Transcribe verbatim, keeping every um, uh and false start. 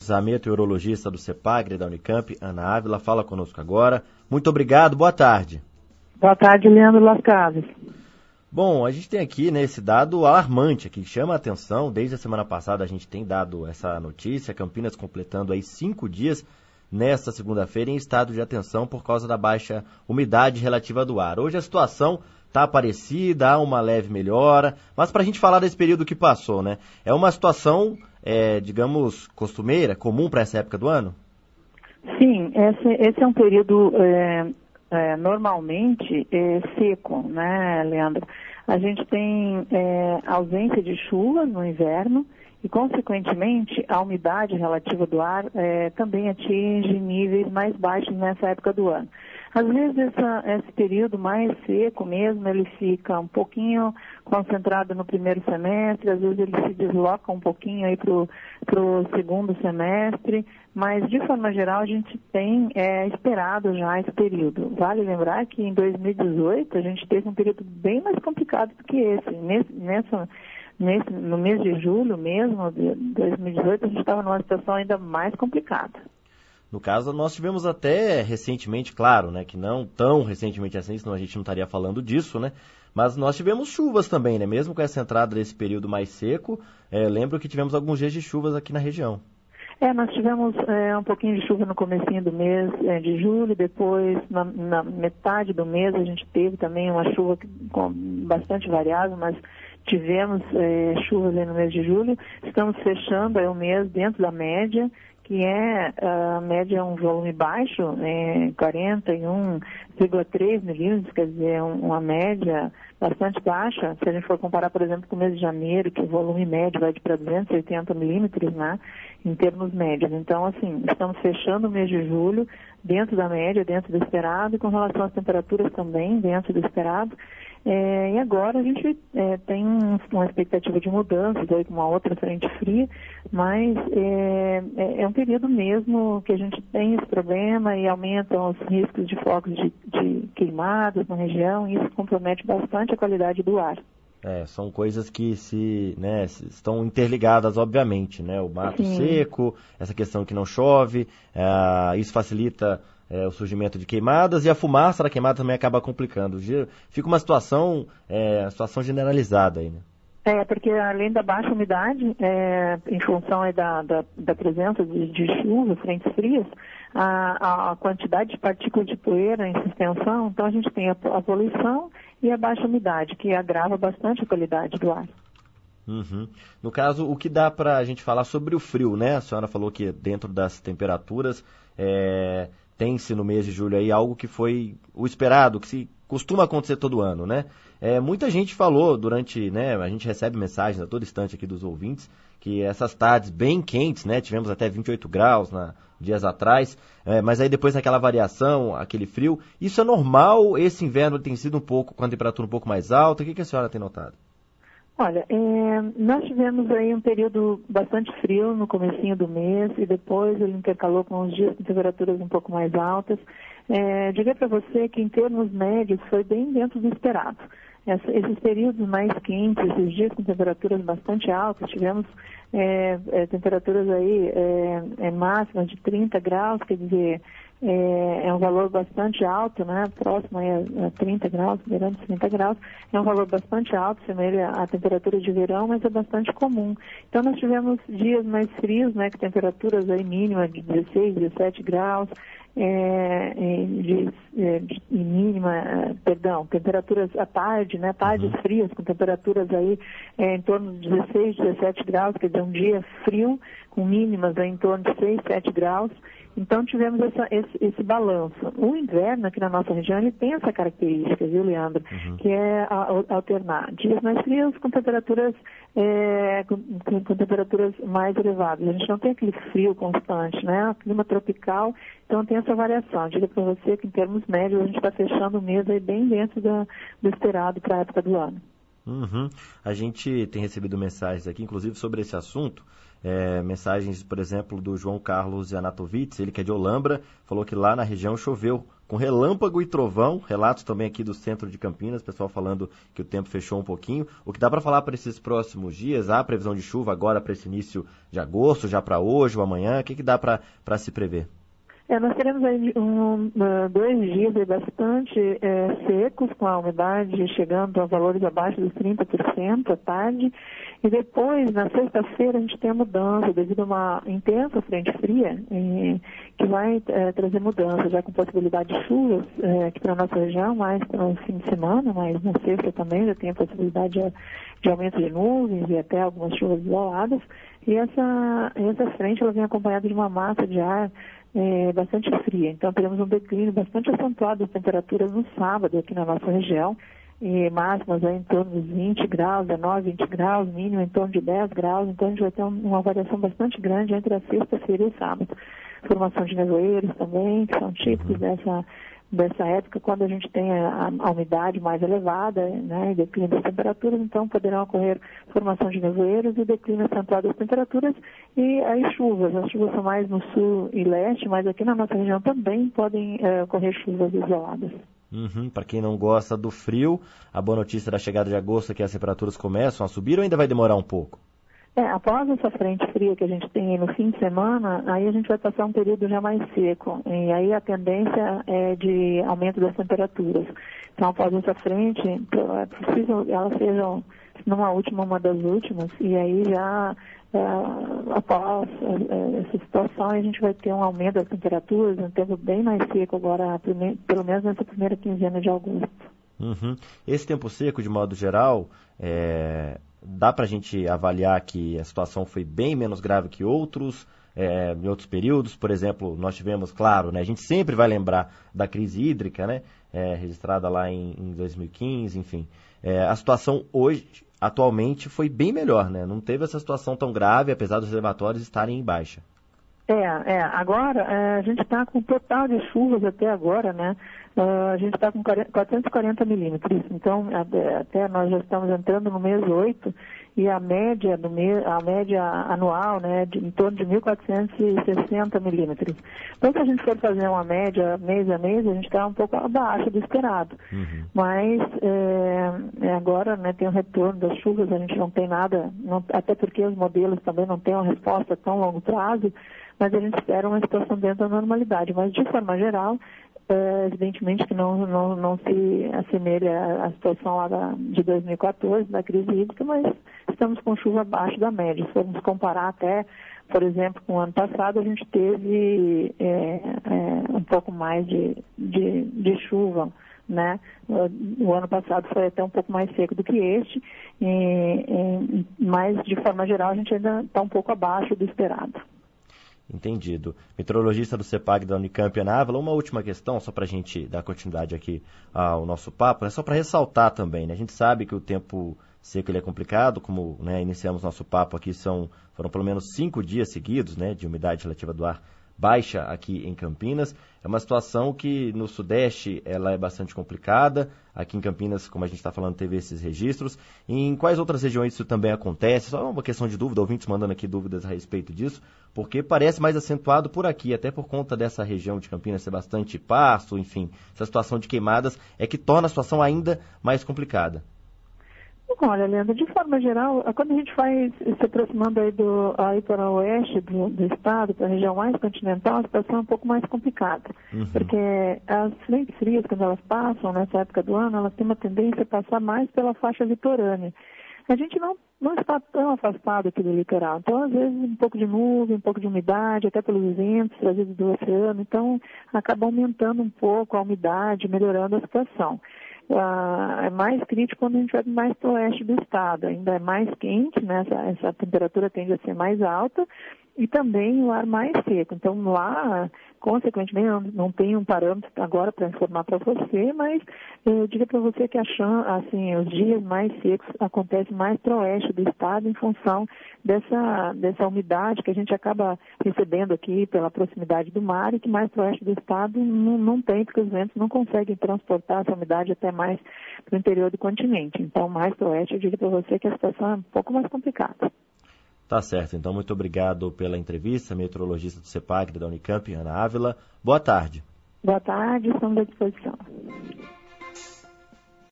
Santos, a meteorologista do CEPAGRE da Unicamp, Ana Ávila, fala conosco agora. Muito obrigado, boa tarde. Boa tarde, Leandro Lascaves. Bom, a gente tem aqui, né, esse dado alarmante que chama a atenção. Desde a semana passada a gente tem dado essa notícia, Campinas completando aí cinco dias nesta segunda-feira em estado de atenção por causa da baixa umidade relativa do ar. Hoje a situação está parecida, há uma leve melhora, mas para a gente falar desse período que passou, né, é uma situação, é, digamos, costumeira, comum para essa época do ano? Sim, esse, esse é um período é, é, normalmente é, seco, né, Leandro? A gente tem é, ausência de chuva no inverno e, consequentemente, a umidade relativa do ar é, também atinge níveis mais baixos nessa época do ano. Às vezes, essa, esse período mais seco mesmo, ele fica um pouquinho concentrado no primeiro semestre, às vezes ele se desloca um pouquinho aí para o segundo semestre, mas, de forma geral, a gente tem é, esperado já esse período. Vale lembrar que em dois mil e dezoito a gente teve um período bem mais complicado do que esse. Nesse, nessa, nesse, no mês de julho mesmo, de dois mil e dezoito, a gente estava numa situação ainda mais complicada. No caso, nós tivemos até recentemente, claro, né, que não tão recentemente assim, senão a gente não estaria falando disso, né, mas nós tivemos chuvas também, né, mesmo com essa entrada desse período mais seco, é, lembro que tivemos alguns dias de chuvas aqui na região. É, nós tivemos é, um pouquinho de chuva no comecinho do mês é, de julho, depois na, na metade do mês a gente teve também uma chuva com, bastante variável, mas tivemos é, chuvas aí no mês de julho. Estamos fechando aí o mês dentro da média, que é, a média é um volume baixo, é, quarenta e um vírgula três milímetros, quer dizer, uma média bastante baixa. Se a gente for comparar, por exemplo, com o mês de janeiro, que o volume médio vai de para duzentos e oitenta milímetros, né, em termos médios. Então, assim, estamos fechando o mês de julho dentro da média, dentro do esperado, e com relação às temperaturas também dentro do esperado. É, e agora a gente é, tem uma expectativa de mudanças aí com uma outra frente fria, mas é, é, é um período mesmo que a gente tem esse problema e aumentam os riscos de focos de, de queimadas na região, e isso compromete bastante a qualidade do ar. É, são coisas que se, né, estão interligadas, obviamente, né? O mato Sim. seco, essa questão que não chove, é, isso facilita é, o surgimento de queimadas, e a fumaça da queimada também acaba complicando. Fica uma situação, é, uma situação generalizada aí, né? É, porque além da baixa umidade, é, em função aí da, da, da presença de, de chuva, frentes frias, a, a quantidade de partículas de poeira em suspensão, então a gente tem a, a poluição e a baixa umidade, que agrava bastante a qualidade do ar. Uhum. No caso, o que dá para a gente falar sobre o frio, né? A senhora falou que dentro das temperaturas é, tem-se no mês de julho aí algo que foi o esperado, que se costuma acontecer todo ano, né? É, muita gente falou durante, né, a gente recebe mensagens a todo instante aqui dos ouvintes, que essas tardes bem quentes, né, tivemos até vinte e oito graus na, dias atrás, é, mas aí depois daquela variação, aquele frio, isso é normal? Esse inverno tem sido um pouco, com a temperatura um pouco mais alta, o que, que a senhora tem notado? Olha, é, nós tivemos aí um período bastante frio no comecinho do mês e depois ele intercalou com uns dias com temperaturas um pouco mais altas. É, diria para você que em termos médios foi bem dentro do esperado. Essa, esses períodos mais quentes, esses dias com temperaturas bastante altas, tivemos é, é, temperaturas aí é, é, máximas de trinta graus, quer dizer, é, é um valor bastante alto, né, próximo aí a, a trinta graus, beirando trinta graus, é um valor bastante alto, semelha à temperatura de verão, mas é bastante comum. Então nós tivemos dias mais frios, né, com temperaturas aí mínimas de dezesseis, dezessete graus, É, de, de, de mínima, perdão, temperaturas à tarde, né, tardes Uhum. frias, com temperaturas aí é, em torno de dezesseis, dezessete graus, quer dizer, um dia frio, com mínimas aí em torno de seis, sete graus. Então tivemos essa, esse, esse balanço. O inverno aqui na nossa região, ele tem essa característica, viu, Leandro? Uhum. Que é a, a, alternar dias mais frios com temperaturas, é, com, com temperaturas mais elevadas. A gente não tem aquele frio constante, né? O clima tropical, então tem essa variação. Eu digo para você que em termos médios a gente está fechando o mês aí bem dentro da, do esperado para a época do ano. Uhum. A gente tem recebido mensagens aqui, inclusive sobre esse assunto, É, mensagens, por exemplo, do João Carlos Anatovitz, ele que é de Olambra, falou que lá na região choveu com relâmpago e trovão. Relatos também aqui do centro de Campinas, pessoal falando que o tempo fechou um pouquinho. O que dá para falar para esses próximos dias? Há previsão de chuva agora para esse início de agosto, já para hoje ou amanhã? O que, que dá para se prever? É, nós teremos aí um, dois dias aí bastante é, secos, com a umidade chegando a valores abaixo dos trinta por cento à tarde. E depois, na sexta-feira, a gente tem a mudança devido a uma intensa frente fria, é, que vai é, trazer mudança, já com possibilidade de chuvas é, aqui para a nossa região, mais para o fim de semana, mas na sexta também já tem a possibilidade de, de aumento de nuvens e até algumas chuvas isoladas. E essa, essa frente ela vem acompanhada de uma massa de ar É, bastante fria, então teremos um declínio bastante acentuado das temperaturas no sábado aqui na nossa região, e máximas aí em torno dos vinte graus, dezenove, vinte graus, mínimo em torno de dez graus, então a gente vai ter uma variação bastante grande entre a sexta-feira e o sábado. Formação de nevoeiros também, que são típicos dessa, dessa época, quando a gente tem a, a umidade mais elevada, né, e declínio das temperaturas, então poderão ocorrer formação de nevoeiros e declínio acentuado das temperaturas e aí chuvas. As chuvas são mais no sul e leste, mas aqui na nossa região também podem é, ocorrer chuvas isoladas. Uhum, para quem não gosta do frio, a boa notícia da chegada de agosto é que as temperaturas começam a subir ou ainda vai demorar um pouco? É, após essa frente fria que a gente tem no fim de semana, aí a gente vai passar um período já mais seco. E aí a tendência é de aumento das temperaturas. Então, após essa frente, é preciso elas sejam, numa última, uma das últimas, e aí já, é, após é, essa situação, a gente vai ter um aumento das temperaturas, um tempo bem mais seco agora, pelo menos nessa primeira quinzena de agosto. Uhum. Esse tempo seco, de modo geral, é... dá para a gente avaliar que a situação foi bem menos grave que outros, é, em outros períodos. Por exemplo, nós tivemos, claro, né, a gente sempre vai lembrar da crise hídrica, né, é, registrada lá em, em dois mil e quinze, enfim. É, a situação hoje, atualmente, foi bem melhor, né? Não teve essa situação tão grave, apesar dos reservatórios estarem em baixa. É, é. Agora, é, a gente está com total de chuvas até agora, né? Uh, a gente está com quatrocentos e quarenta milímetros. Então, até, até nós já estamos entrando no mês oito e a média, do mês, a média anual, né, de, em torno de mil quatrocentos e sessenta milímetros. Então, se a gente for fazer uma média mês a mês, a gente está um pouco abaixo do esperado. Uhum. Mas, é, agora, né, tem o retorno das chuvas, a gente não tem nada, não, até porque os modelos também não têm uma resposta a tão longo prazo, mas a gente espera uma situação dentro da normalidade. Mas, de forma geral, é, evidentemente que não, não, não se assemelha à situação lá da, de dois mil e quatorze, da crise hídrica, mas estamos com chuva abaixo da média. Se formos comparar até, por exemplo, com o ano passado, a gente teve é, é, um pouco mais de, de, de chuva, né? O ano passado foi até um pouco mais seco do que este, e, e, mas, de forma geral, a gente ainda está um pouco abaixo do esperado. Entendido. Meteorologista do CEPAG da Unicamp, Ana Ávila, uma última questão, só para a gente dar continuidade aqui ao nosso papo, é só para ressaltar também, né? A gente sabe que o tempo seco ele é complicado, como, né, iniciamos nosso papo aqui, são, foram pelo menos cinco dias seguidos, né, de umidade relativa do ar baixa aqui em Campinas. É uma situação que no Sudeste ela é bastante complicada. Aqui em Campinas, como a gente está falando, teve esses registros. E em quais outras regiões isso também acontece? Só uma questão de dúvida, ouvintes mandando aqui dúvidas a respeito disso, porque parece mais acentuado por aqui, até por conta dessa região de Campinas ser bastante pasto, enfim, essa situação de queimadas é que torna a situação ainda mais complicada. Olha, Leandro, de forma geral, quando a gente vai se aproximando aí, do, aí para o oeste do, do estado, para a região mais continental, a situação é um pouco mais complicada. Uhum. Porque as frentes frias, quando elas passam nessa época do ano, elas têm uma tendência a passar mais pela faixa litorânea. A gente não, não está tão afastado aqui do litoral. Então, às vezes, um pouco de nuvem, um pouco de umidade, até pelos ventos trazidos do oceano. Então, acaba aumentando um pouco a umidade, melhorando a situação. Uh, é mais crítico quando a gente vai mais para o oeste do estado. Ainda é mais quente, né? essa, essa temperatura tende a ser mais alta e também o ar mais seco. Então lá, consequentemente, não, não tem um parâmetro agora para informar para você, mas eu diria para você que a chan, assim, os dias mais secos acontecem mais para o oeste do estado em função dessa, dessa umidade que a gente acaba recebendo aqui pela proximidade do mar e que mais para o oeste do estado não, não tem, porque os ventos não conseguem transportar essa umidade até mais para o interior do continente. Então, mais para o oeste, eu diria para você que a situação é um pouco mais complicada. Tá certo, então muito obrigado pela entrevista, meteorologista do CEPAGRE da Unicamp, Ana Ávila. Boa tarde. Boa tarde, estamos à disposição.